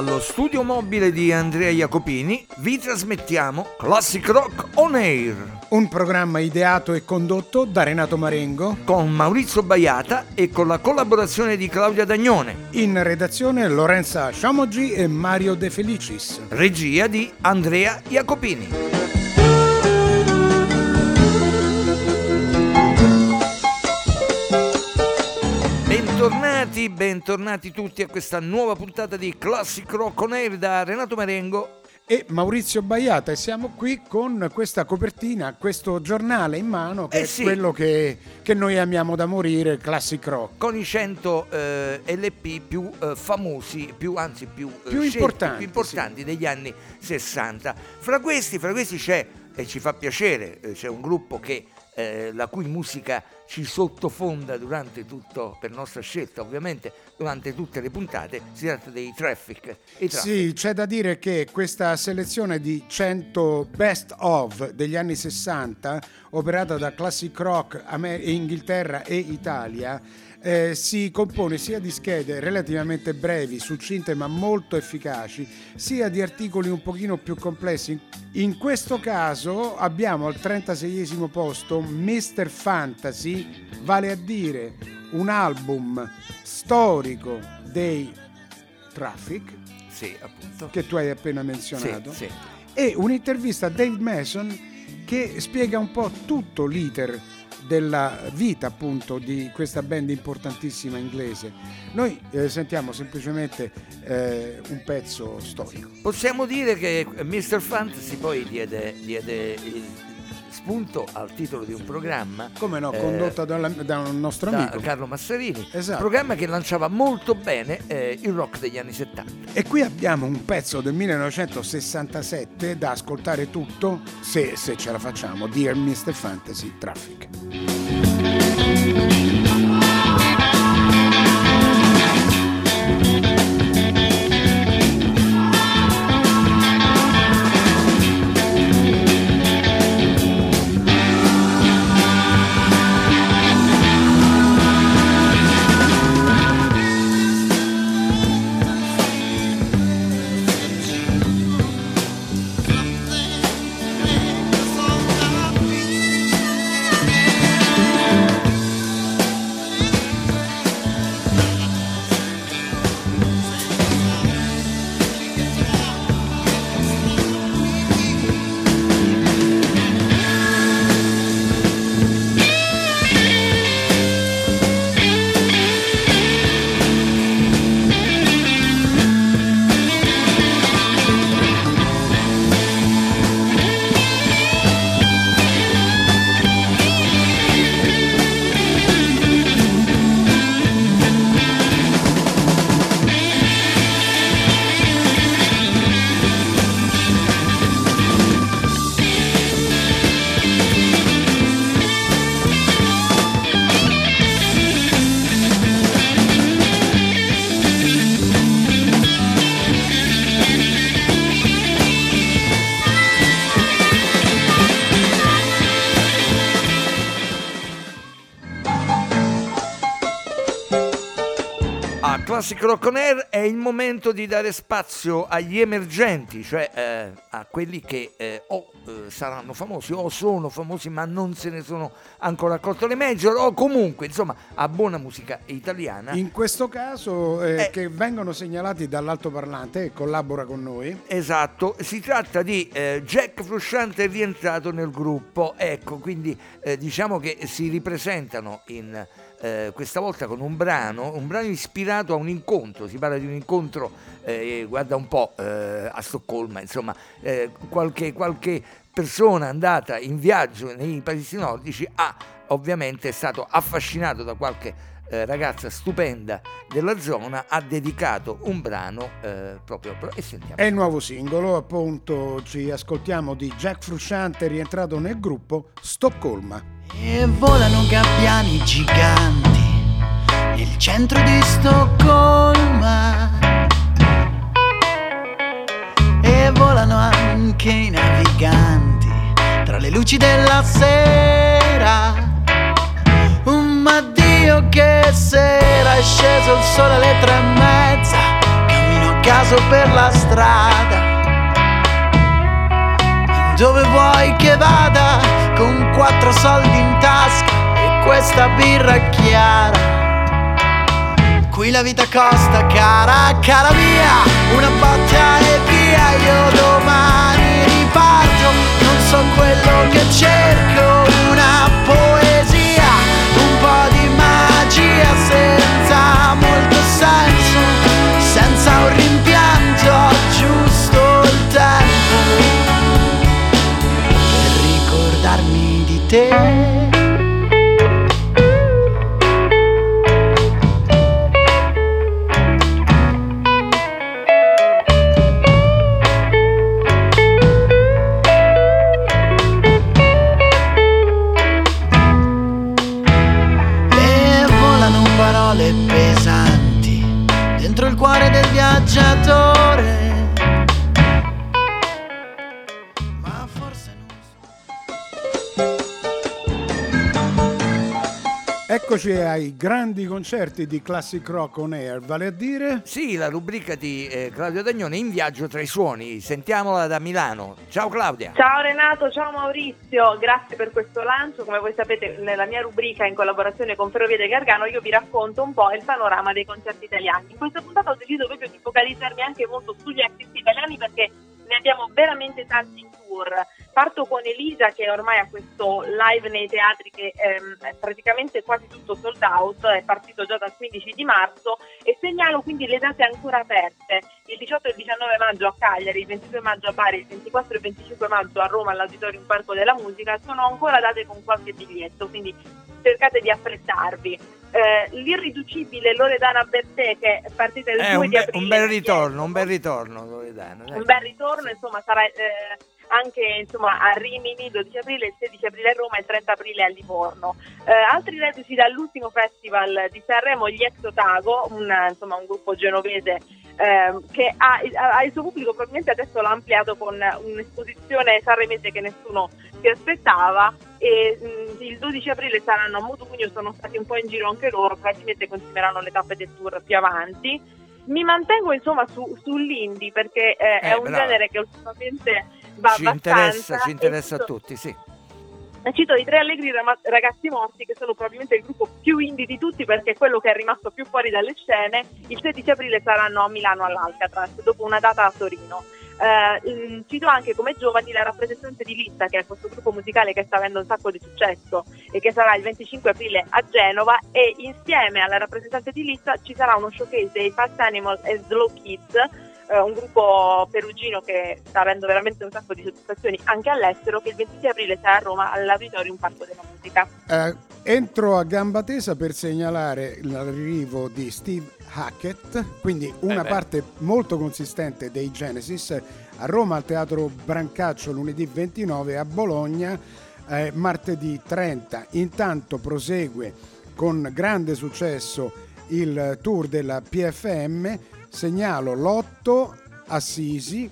Dallo studio mobile di Andrea Jacopini vi trasmettiamo Classic Rock On Air, un programma ideato e condotto da Renato Marengo con Maurizio Baiata e con la collaborazione di Claudia Dagnone. In redazione Lorenza Sciamogi e Mario De Felicis. Regia di Andrea Jacopini. Bentornati tutti a questa nuova puntata di Classic Rock On Air da Renato Marengo e Maurizio Baiata, e siamo qui con questa copertina, questo giornale in mano che è quello che noi amiamo da morire, Classic Rock, con i 100 LP più famosi, più importanti degli anni 60. Fra questi c'è, e ci fa piacere, c'è un gruppo che la cui musica ci sottofonda durante tutto, per nostra scelta ovviamente, durante tutte le puntate. Si tratta dei Traffic. Sì, c'è da dire che questa selezione di 100 best of degli anni 60, operata da Classic Rock Inghilterra e Italia, si compone sia di schede relativamente brevi, succinte ma molto efficaci, sia di articoli un pochino più complessi. In questo caso abbiamo al 36esimo posto Mr. Fantasy, vale a dire un album storico dei Traffic, sì, appunto, che tu hai appena menzionato, sì. E un'intervista a Dave Mason che spiega un po' tutto l'iter della vita appunto di questa band importantissima inglese. Noi sentiamo semplicemente un pezzo storico. Possiamo dire che Mr. Fantasy poi diede il spunto al titolo di un programma, come no, condotto da un nostro amico Carlo Massarini, esatto. Un programma che lanciava molto bene il rock degli anni 70. E qui abbiamo un pezzo del 1967 da ascoltare tutto, se ce la facciamo. Dear Mr. Fantasy, Traffic. Classic Rock On Air è il momento di dare spazio agli emergenti, cioè a quelli che saranno famosi o sono famosi ma non se ne sono ancora accorto le major, o comunque insomma a buona musica italiana. In questo caso che vengono segnalati dall'altoparlante e collabora con noi. Esatto, si tratta di Jack Frusciante rientrato nel gruppo, ecco, quindi diciamo che si ripresentano in questa volta con un brano ispirato a un incontro. Si parla di un incontro, guarda un po', a Stoccolma, insomma, qualche persona andata in viaggio nei paesi nordici ovviamente è stato affascinato da qualche ragazza stupenda della zona, ha dedicato un brano proprio, e sentiamo. È il nuovo singolo, appunto, ci ascoltiamo di Jack Frusciante rientrato nel gruppo, Stoccolma. E volano gabbiani giganti nel centro di Stoccolma, e volano anche i naviganti tra le luci della sera. Ma Dio, che sera, è sceso il sole alle 3:30, cammino caso per la strada. Dove vuoi che vada, con 4 soldi in tasca e questa birra chiara. Qui la vita costa cara, cara mia, una botta e via. Io domani riparto, non so quello che cerco, una poesia, un po' di magia senza molto senso, senza un rimpianto, giusto il tempo per ricordarmi di te. Pesanti dentro il cuore del viaggiatore, ma forse non so. Eccoci ai grandi concerti di Classic Rock On Air, vale a dire? Sì, la rubrica di Claudia Dagnone, In viaggio tra i suoni. Sentiamola da Milano. Ciao Claudia. Ciao Renato, ciao Maurizio, grazie per questo lancio. Come voi sapete, nella mia rubrica in collaborazione con Ferrovie del Gargano io vi racconto un po' il panorama dei concerti italiani. In questa puntata ho deciso proprio di focalizzarmi anche molto sugli artisti italiani perché ne abbiamo veramente tanti in tour. Parto con Elisa, che ormai ha questo live nei teatri che è praticamente quasi tutto sold out, è partito già dal 15 di marzo e segnalo quindi le date ancora aperte. Il 18 e il 19 maggio a Cagliari, il 22 maggio a Bari, il 24 e il 25 maggio a Roma all'Auditorium Parco della Musica. Sono ancora date con qualche biglietto, quindi cercate di affrettarvi. L'irriducibile Loredana Bertè, che è partita il 2 di aprile. Un bel ritorno Loredana. Dai. Un bel ritorno, insomma, sarà anche a Rimini il 12 aprile, il 16 aprile a Roma e il 30 aprile a Livorno. Altri reduci dall'ultimo festival di Sanremo, gli Ex Otago, un gruppo genovese che ha il suo pubblico, probabilmente adesso l'ha ampliato con un'esposizione sanremese che nessuno si aspettava, e il 12 aprile saranno a Modugno, sono stati un po' in giro anche loro, probabilmente continueranno le tappe del tour più avanti. Mi mantengo sull'indie perché è un genere che ultimamente va abbastanza. Ci interessa a tutti, sì. Cito i Tre Allegri Ragazzi Morti, che sono probabilmente il gruppo più indie di tutti perché è quello che è rimasto più fuori dalle scene. Il 16 aprile saranno a Milano all'Alcatraz, dopo una data a Torino. Cito anche come giovani la rappresentante di Lista, che è questo gruppo musicale che sta avendo un sacco di successo e che sarà il 25 aprile a Genova, e insieme alla rappresentante di Lista ci sarà uno showcase dei Fast Animal e Slow Kids, un gruppo perugino che sta avendo veramente un sacco di soddisfazioni anche all'estero, che il 26 aprile sarà a Roma all'Auditorium Parco della Musica. Entro a gamba tesa per segnalare l'arrivo di Steve Hackett, quindi una parte molto consistente dei Genesis, a Roma al Teatro Brancaccio lunedì 29, a Bologna martedì 30. Intanto prosegue con grande successo il tour della PFM. Segnalo l'8 Assisi,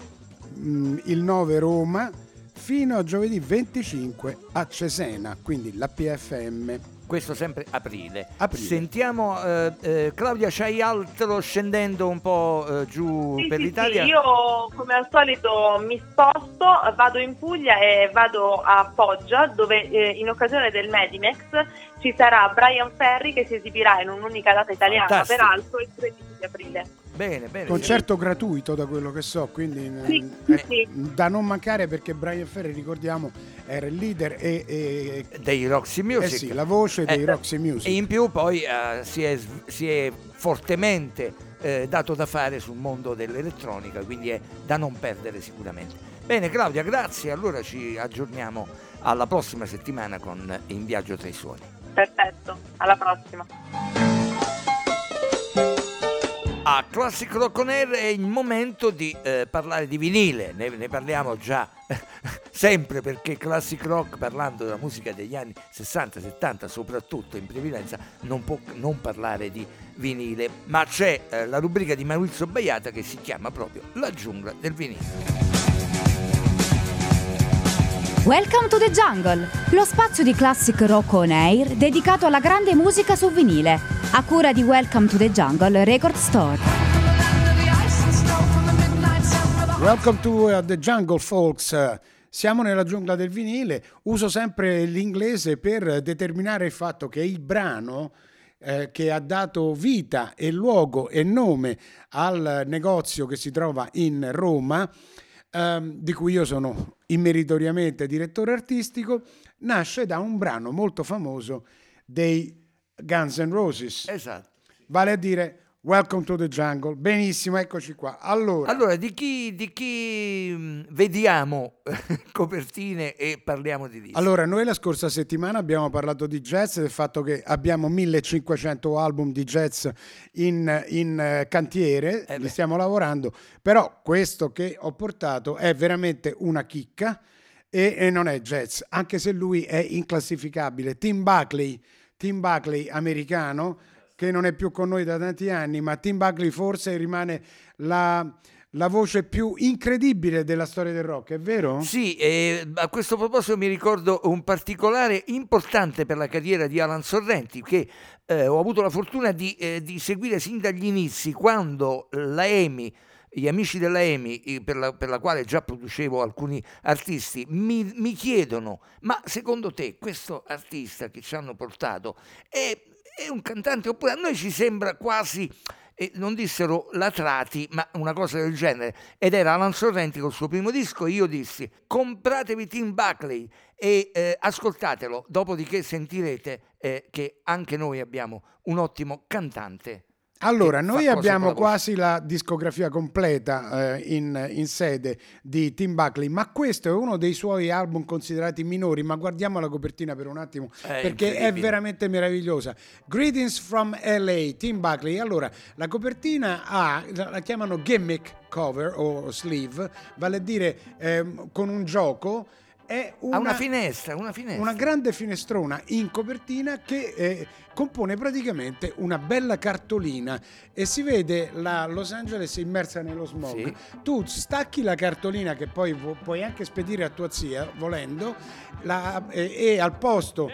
il 9 Roma, fino a giovedì 25 a Cesena, quindi la PFM. Questo sempre aprile. Sentiamo Claudia, c'hai altro scendendo un po' giù per l'Italia? Sì, io come al solito mi sposto, vado in Puglia e vado a Foggia, dove in occasione del Medimex ci sarà Brian Ferry, che si esibirà in un'unica data italiana. Fantastico. Peraltro il 13 di aprile. Bene. Concerto gratuito da quello che so, quindi sì. Da non mancare, perché Brian Ferry, ricordiamo, era il leader dei Roxy Music. Sì, la voce dei Roxy Music. E in più poi si è fortemente dato da fare sul mondo dell'elettronica, quindi è da non perdere sicuramente. Bene Claudia, grazie. Allora ci aggiorniamo alla prossima settimana con In viaggio tra i suoni. Perfetto, alla prossima. A Classic Rock On Air è il momento di parlare di vinile, ne parliamo già sempre, perché Classic Rock, parlando della musica degli anni 60-70 soprattutto in prevalenza, non può non parlare di vinile, ma c'è la rubrica di Maurizio Baiata che si chiama proprio La giungla del vinile. Welcome to the Jungle, lo spazio di Classic Rock On Air dedicato alla grande musica su vinile, a cura di Welcome to the Jungle Record Store. Welcome to the Jungle, folks. Siamo nella giungla del vinile. Uso sempre l'inglese per determinare il fatto che il brano che ha dato vita e luogo e nome al negozio che si trova in Roma, di cui io sono immeritoriamente direttore artistico, nasce da un brano molto famoso dei Guns N' Roses. Esatto. Vale a dire Welcome to the Jungle. Benissimo, eccoci qua. Allora di chi vediamo copertine e parliamo di dischi? Allora, noi la scorsa settimana abbiamo parlato di jazz, del fatto che abbiamo 1500 album di jazz in cantiere, li stiamo lavorando, però questo che ho portato è veramente una chicca e non è jazz, anche se lui è inclassificabile. Tim Buckley americano, che non è più con noi da tanti anni, ma Tim Buckley forse rimane la voce più incredibile della storia del rock, è vero? Sì, a questo proposito mi ricordo un particolare importante per la carriera di Alan Sorrenti, che ho avuto la fortuna di seguire sin dagli inizi, quando la EMI, gli amici della EMI, per la quale già producevo alcuni artisti, mi chiedono: ma secondo te questo artista che ci hanno portato è un cantante, oppure a noi ci sembra quasi, non dissero latrati, ma una cosa del genere, ed era Alan Sorrenti col suo primo disco. Io dissi: compratevi Tim Buckley e ascoltatelo, dopodiché sentirete che anche noi abbiamo un ottimo cantante. Allora, noi abbiamo quasi la discografia completa in sede di Tim Buckley, ma questo è uno dei suoi album considerati minori, ma guardiamo la copertina per un attimo, perché è veramente meravigliosa. Greetings from LA, Tim Buckley. Allora, la copertina la chiamano gimmick cover o sleeve, vale a dire con un gioco. È una finestra. Una grande finestrona in copertina che compone praticamente una bella cartolina e si vede la Los Angeles immersa nello smog. Sì. Tu stacchi la cartolina, che poi puoi anche spedire a tua zia volendo, e al posto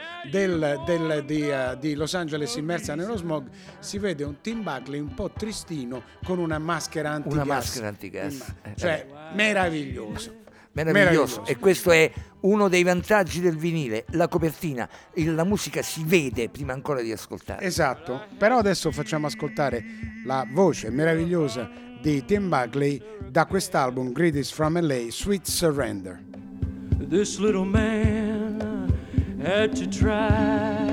di Los Angeles immersa nello smog si vede un Tim Buckley un po' tristino con una maschera antigas. Cioè, meraviglioso. E questo è uno dei vantaggi del vinile, la copertina, la musica si vede prima ancora di ascoltare. Esatto, però adesso facciamo ascoltare la voce meravigliosa di Tim Buckley da quest'album Greetings from LA, Sweet Surrender. This little man had to try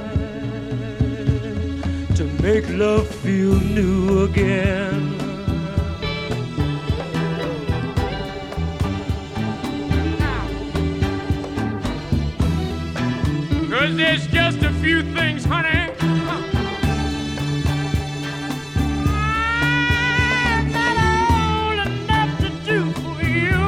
to make love feel new again. 'Cause there's just a few things, honey, I'm not old enough to do for you.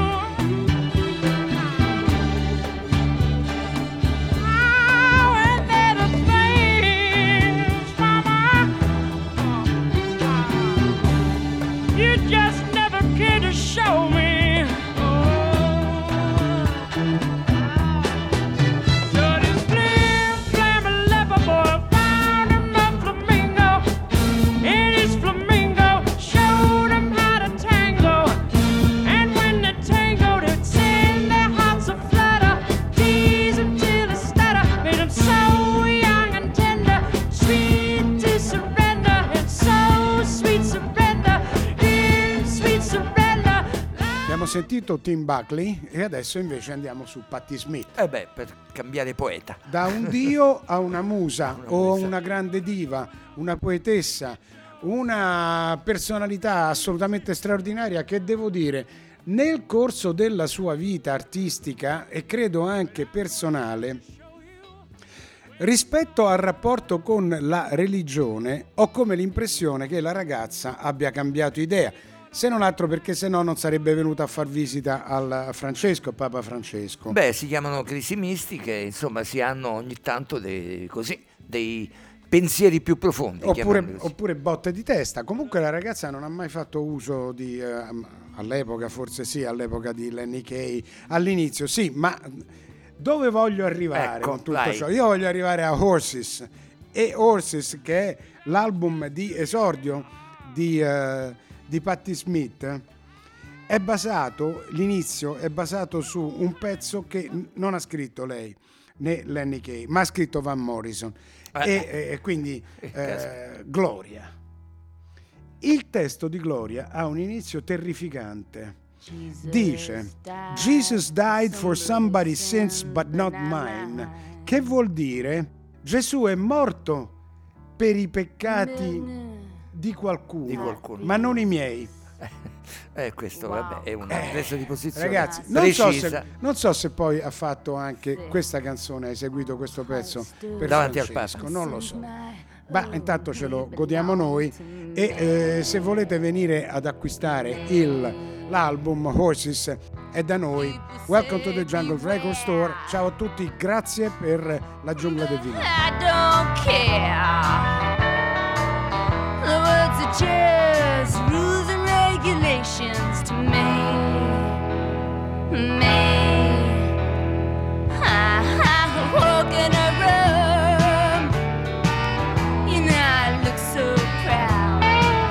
Oh, and there are things, mama, you just never care to show me. Sentito Tim Buckley e adesso invece andiamo su Patti Smith. Per cambiare poeta. Da un dio a una musa o una grande diva, una poetessa, una personalità assolutamente straordinaria che, devo dire, nel corso della sua vita artistica e credo anche personale, rispetto al rapporto con la religione, ho come l'impressione che la ragazza abbia cambiato idea. Se non altro perché se no non sarebbe venuta a far visita al Papa Francesco. Si chiamano crisi mistiche, insomma, si hanno ogni tanto dei pensieri più profondi. Oppure botte di testa. Comunque la ragazza non ha mai fatto uso di, all'epoca forse sì, all'epoca di Lenny Kay, all'inizio sì, ma dove voglio arrivare con tutto ciò? Io voglio arrivare a Horses, e Horses, che è l'album di esordio di Patti Smith, l'inizio è basato su un pezzo che non ha scritto lei né Lenny Kaye, ma ha scritto Van Morrison, e quindi Gloria. Il testo di Gloria ha un inizio terrificante. Dice: Jesus died for somebody's sins but not mine, che vuol dire Gesù è morto per i peccati di qualcuno, ma non i miei. Questo vabbè è una presa di posizione, ragazzi, non so se poi ha fatto anche questa canzone, ha eseguito questo pezzo per davanti Francesco, al Papa, non lo so, ma intanto ce lo godiamo noi. E se volete venire ad acquistare l'album Horses è da noi. Welcome to the Jungle Record Store. Ciao a tutti, grazie per la giungla del vinile. I don't care. The words are just rules and regulations to me. I walk in a room, you know I look so proud.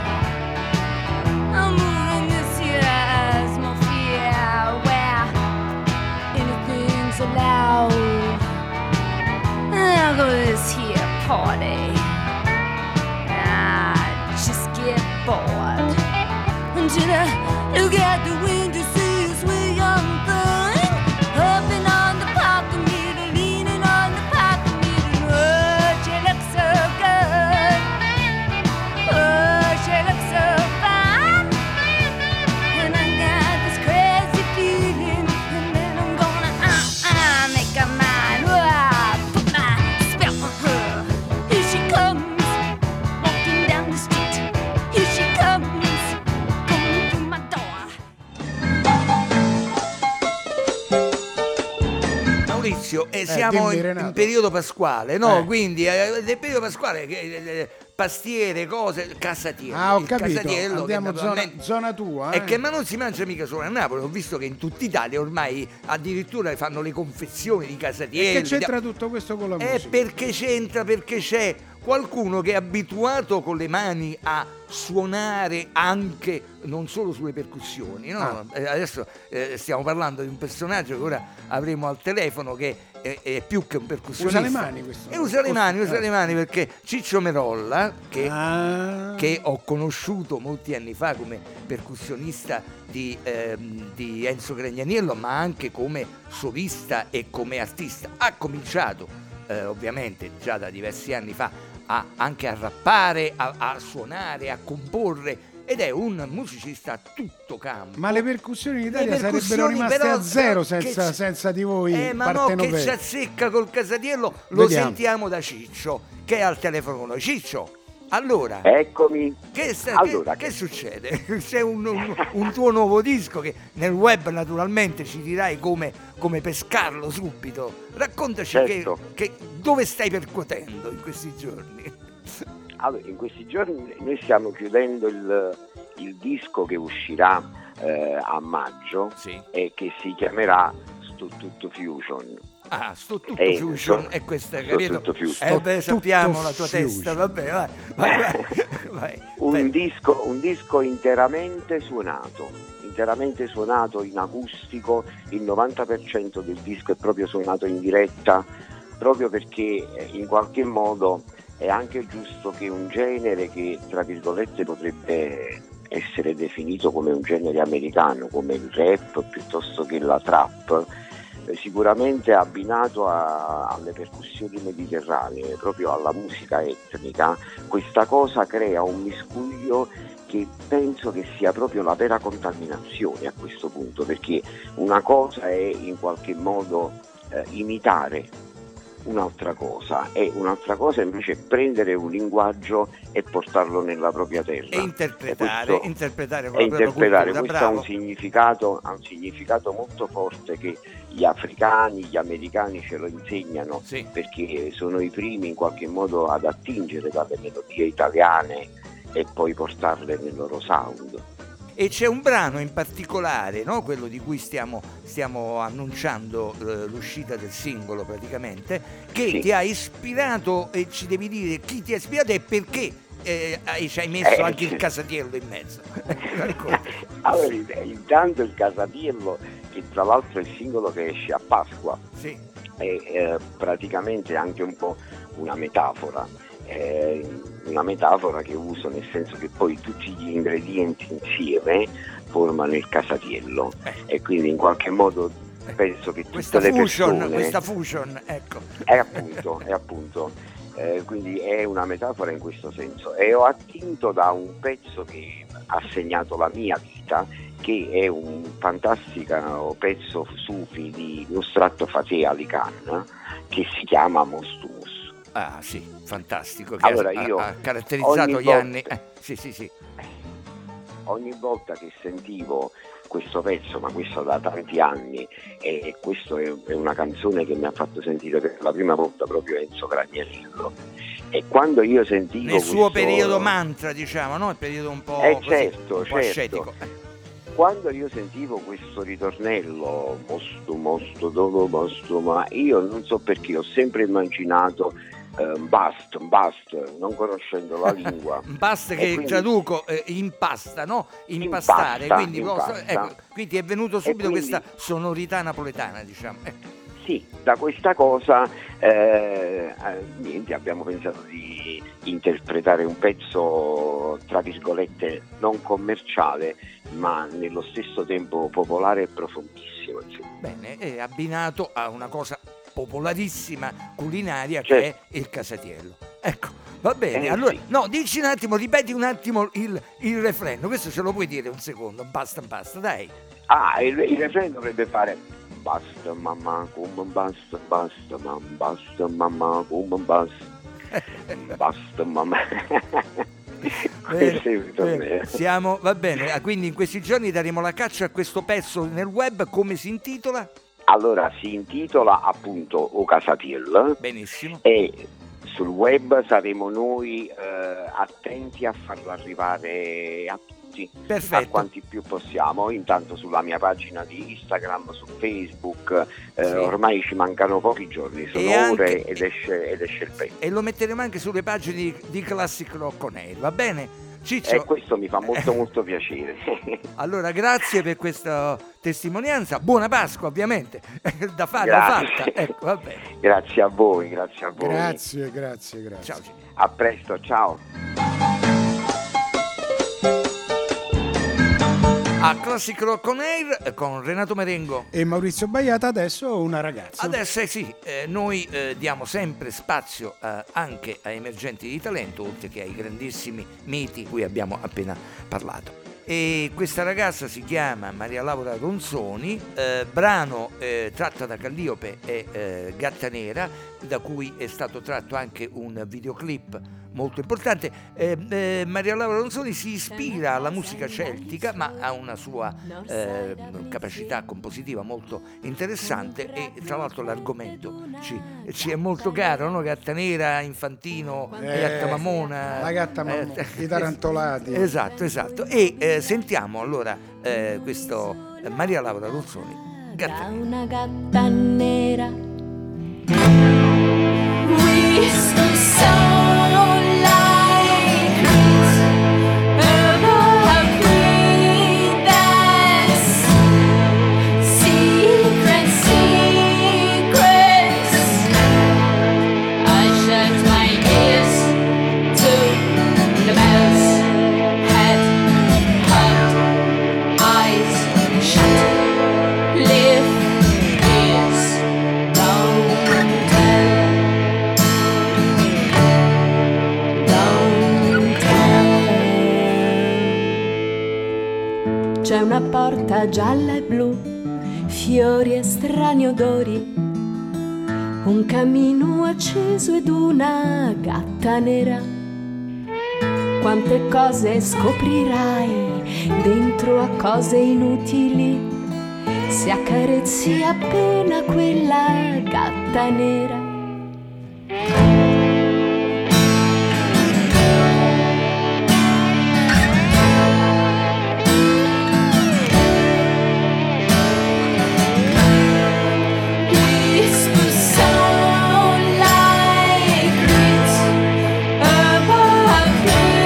I'm moving this here atmosphere where anything's allowed. I'll go to this here party. I just get bored until I look out the window, see a sweet young thing hopping on the parking meter, leaning on the parking meter. Oh, she looks so good. Oh, she looks so fine. And I got this crazy feeling, and then I'm gonna make her mine. Oh, put my spell on her. Here she comes, walking down the street. Here she comes, coming through my door. Maurizio, siamo dimmi, in Renato. periodo pasquale, no? Eh. Quindi nel periodo pasquale pastiere, cose, casatiello. Ah, ho Il capito, casatiello andiamo che naturalmente- zona tua. E che ma non si mangia mica solo a Napoli, ho visto che in tutta Italia ormai addirittura fanno le confezioni di casatielli. Che c'entra tutto questo con la musica? Perché c'entra, perché c'è qualcuno che è abituato con le mani a suonare anche non solo sulle percussioni, no? Adesso stiamo parlando di un personaggio che ora avremo al telefono che è più che un percussionista. Usa le mani questo. E usa le mani perché Ciccio Merolla, che ho conosciuto molti anni fa come percussionista di Enzo Gragnaniello, ma anche come solista e come artista, ha cominciato ovviamente già da diversi anni fa anche a rappare, a suonare, a comporre, ed è un musicista a tutto campo. Ma le percussioni in Italia Le percussioni, sarebbero rimaste però, a zero che senza di voi ma no, partenopei. che ci azzecca col casatiello, lo Vediamo. sentiamo da Ciccio, che è al telefono con noi. Ciccio, allora, Eccomi. che Che succede? C'è un tuo nuovo disco che nel web naturalmente ci dirai come pescarlo subito. Raccontaci Certo. che dove stai percuotendo in questi giorni? Allora, in questi giorni noi stiamo chiudendo il disco che uscirà a maggio, Sì. e che si chiamerà Tutto Fusion. Ah, sto tutto Eh, fusion sto- e questa, sto capito? tutto fusion. Sappiamo Tutto la tua fusion. testa, vabbè, vai. Un disco interamente suonato in acustico. Il 90% del disco è proprio suonato in diretta, proprio perché in qualche modo è anche giusto che un genere che tra virgolette potrebbe essere definito come un genere americano, come il rap piuttosto che la trap, sicuramente abbinato alle percussioni mediterranee, proprio alla musica etnica, questa cosa crea un miscuglio che penso che sia proprio la vera contaminazione a questo punto, perché una cosa è in qualche modo imitare un'altra cosa, e un'altra cosa invece è prendere un linguaggio e portarlo nella propria terra E interpretare con la propria interpretare. cultura, Questo bravo. ha un significato molto forte che gli africani, gli americani ce lo insegnano, Sì. perché sono i primi in qualche modo ad attingere dalle melodie italiane e poi portarle nel loro sound. E c'è un brano in particolare, no? Quello di cui stiamo annunciando l'uscita del singolo praticamente, che Sì. ti ha ispirato, e ci devi dire chi ti ha ispirato e perché ci hai messo anche il sì. casatiello in mezzo. Allora, intanto il casatiello, che tra l'altro è il singolo che esce a Pasqua, Sì. è praticamente anche un po' una metafora. Una metafora che uso nel senso che poi tutti gli ingredienti insieme formano il casatiello e quindi in qualche modo penso che tutte le persone... Questa fusion, ecco. È appunto. Quindi è una metafora in questo senso, e ho attinto da un pezzo che ha segnato la mia vita, che è un fantastico pezzo sufi di Nusrat Fateh Ali Khan che si chiama Mostumus. Ah sì, fantastico, che Allora, io ha caratterizzato ogni gli anni. volta- Sì. Ogni volta che sentivo questo pezzo, ma questo da tanti anni, e questo è una canzone che mi ha fatto sentire per la prima volta proprio Enzo Gragnaniello, e quando io sentivo Nel suo questo- periodo mantra, diciamo, no? Il periodo un po' così, certo, un po' certo. ascetico. Quando io sentivo questo ritornello mosto dove mosto, ma io non so perché ho sempre immaginato bast, non conoscendo la lingua. Basta E che quindi- traduco impasta, no? Impastare, Impasta, quindi, impasta. ecco, quindi è venuto subito quindi- questa sonorità napoletana, diciamo. Sì, da questa cosa niente, abbiamo pensato di interpretare un pezzo tra virgolette non commerciale, ma nello stesso tempo popolare e profondissimo, insomma. Bene, è abbinato a una cosa popolarissima culinaria che Certo. è il casatiello. Ecco, va bene. Allora, sì. no, dici un attimo, ripeti un attimo il refrain. Questo ce lo puoi dire un secondo? Basta, dai. Il refrain dovrebbe fare basta mamma come basta mamma, basta mamma come basta mamma. Questo è il ritornello. Va bene, quindi in questi giorni daremo la caccia a questo pezzo nel web. Come si intitola? Allora, si intitola appunto O Casatiel, Benissimo. e sul web saremo noi attenti a farlo arrivare a tutti, Perfetto. a quanti più possiamo. Intanto sulla mia pagina di Instagram, su Facebook, Sì. ormai ci mancano pochi giorni, sono E anche- ore ed esce il pezzo. E lo metteremo anche sulle pagine di Classic Rock On Air, va bene? Ciccio, E questo mi fa molto piacere. allora grazie per questa testimonianza, buona Pasqua ovviamente, da fare, Grazie. fatta, ecco, va bene, Grazie a voi. Grazie. ciao Ciccio. A presto, ciao. A Classic Rock On Air con Renato Marengo. E Maurizio Baiata, adesso una ragazza. Adesso noi diamo sempre spazio anche a emergenti di talento, oltre che ai grandissimi miti di cui abbiamo appena parlato. E questa ragazza si chiama Maria Laura Ronzoni, brano tratto da Calliope e Gatta Nera, da cui è stato tratto anche un videoclip molto importante. Maria Laura Ronzoni si ispira alla musica celtica, ma ha una sua capacità compositiva molto interessante, e tra l'altro l'argomento ci è molto caro, no? Gatta Nera, Infantino, Gatta Mamona, la Gatta Mamona, i tarantolati. esatto, e sentiamo allora questo Maria Laura Ronzoni, Gatta Da Nera. una gatta nera. We so like this, above me, that's secrets. I shut my ears to the bells, head hot, eyes shut, live ears, don't tell. C'è una porta gialla e blu, fiori e strani odori, un camino acceso ed una gatta nera. Quante cose scoprirai dentro a cose inutili, se accarezzi appena quella gatta nera. Above me.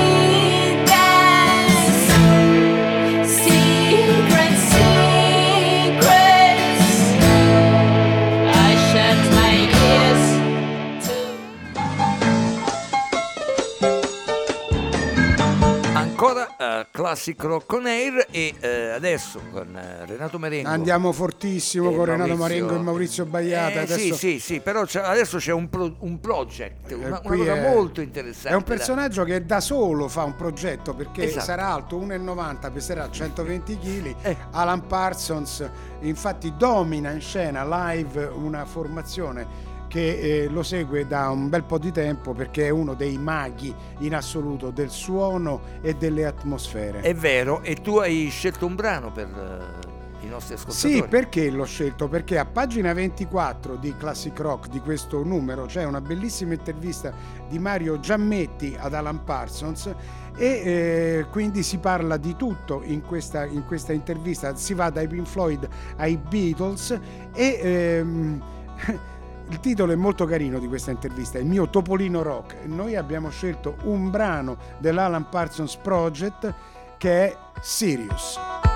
Classic Rock on Air e adesso con Renato Marengo andiamo fortissimo con Renato Marengo e Maurizio Baiata. Sì, però adesso c'è un project, una cosa molto interessante. È un personaggio che da solo fa un progetto, perché sarà alto 1,90, peserà 120 kg. Alan Parsons infatti domina in scena live una formazione che lo segue da un bel po' di tempo, perché è uno dei maghi in assoluto del suono e delle atmosfere. È vero, e tu hai scelto un brano per i nostri ascoltatori. Sì, perché l'ho scelto? Perché a pagina 24 di Classic Rock, di questo numero, c'è una bellissima intervista di Mario Giammetti ad Alan Parsons e quindi si parla di tutto in questa intervista. Si va dai Pink Floyd ai Beatles e il titolo è molto carino di questa intervista, il mio Topolino Rock. Noi abbiamo scelto un brano dell'Alan Parsons Project che è Sirius.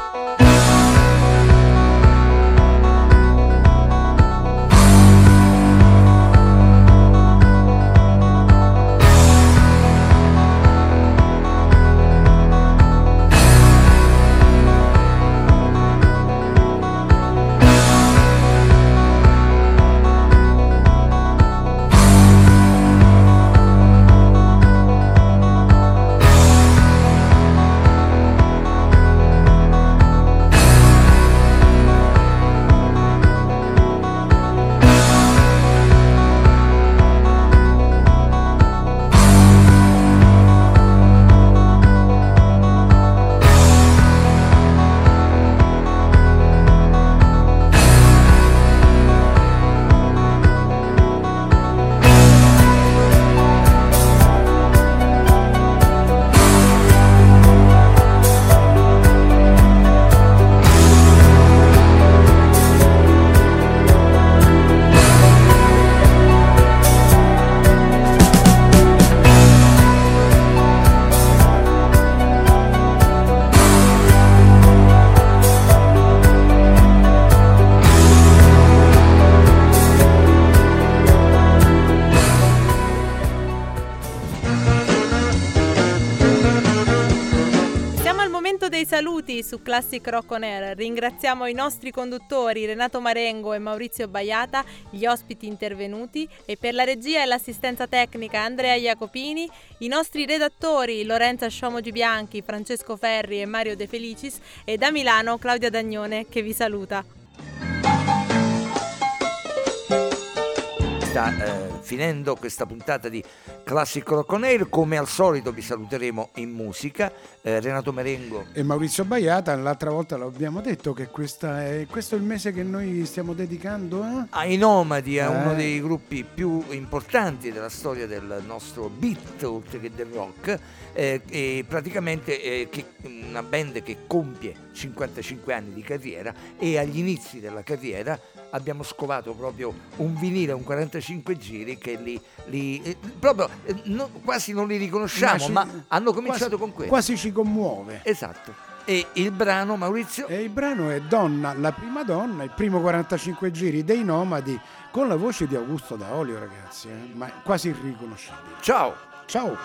Saluti su Classic Rock on Air. Ringraziamo i nostri conduttori Renato Marengo e Maurizio Baiata, gli ospiti intervenuti, e per la regia e l'assistenza tecnica Andrea Jacopini, i nostri redattori Lorenza Sciomogi Bianchi, Francesco Ferri e Mario De Felicis, e da Milano Claudia Dagnone che vi saluta. Finendo questa puntata di Classic Rock on Air, come al solito vi saluteremo in musica. Renato Marengo e Maurizio Baiata. L'altra volta l'abbiamo detto che questo è il mese che noi stiamo dedicando ai Nomadi, a uno dei gruppi più importanti della storia del nostro beat, oltre che del rock, e praticamente una band che compie 55 anni di carriera, e agli inizi della carriera abbiamo scovato proprio un vinile, un 45 giri che proprio quasi non li riconosciamo, ma hanno cominciato con questo. Quasi ci commuove. Esatto. E il brano, Maurizio? E il brano è Donna, la prima donna, il primo 45 giri dei Nomadi, con la voce di Augusto Daolio, ragazzi, ma quasi irriconoscibile. Ciao! Ciao!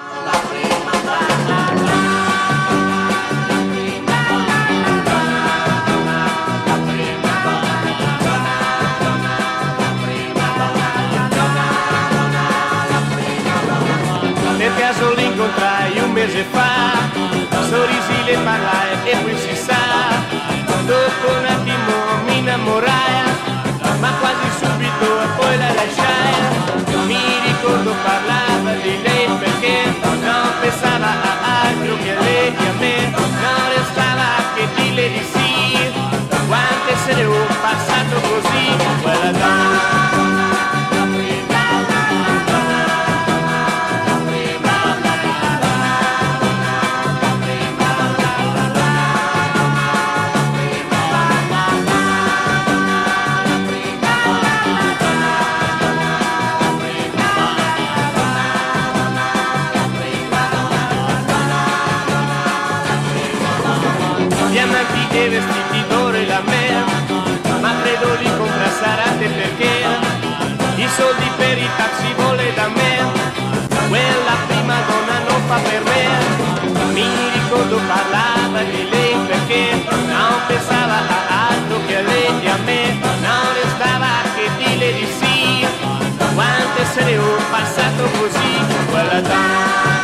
Per caso l'incontrai un mese fa, sorrisi, le parlai e poi si sa, dopo un attimo mi innamorai, ma quasi subito poi la lasciai. Mi ricordo parlava di lei perché non pensava a altro che a lei e a me, non restava che dirle di sì, quante sere ho passato così con quella donna. E vestiti d'oro e la mea, ma credo li compra Sarate perché i soldi per i taxi vuole da me, quella prima donna non fa per me. Mi ricordo parlava essere un passato così, quella donna